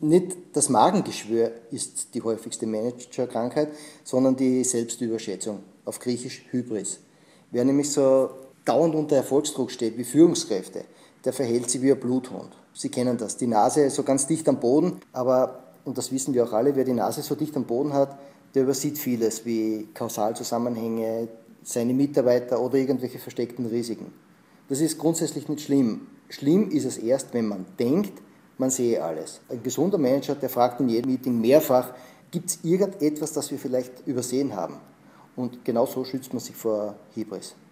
Nicht das Magengeschwür ist die häufigste Managerkrankheit, sondern die Selbstüberschätzung, auf Griechisch Hybris. Wer nämlich so dauernd unter Erfolgsdruck steht, wie Führungskräfte, der verhält sich wie ein Bluthund. Sie kennen das, die Nase so ganz dicht am Boden, aber, und das wissen wir auch alle, wer die Nase so dicht am Boden hat, der übersieht vieles, wie Kausalzusammenhänge, seine Mitarbeiter oder irgendwelche versteckten Risiken. Das ist grundsätzlich nicht schlimm. Schlimm ist es erst, wenn man denkt, man sehe alles. Ein gesunder Manager, der fragt in jedem Meeting mehrfach, gibt es irgendetwas, das wir vielleicht übersehen haben? Und genau so schützt man sich vor Hybris.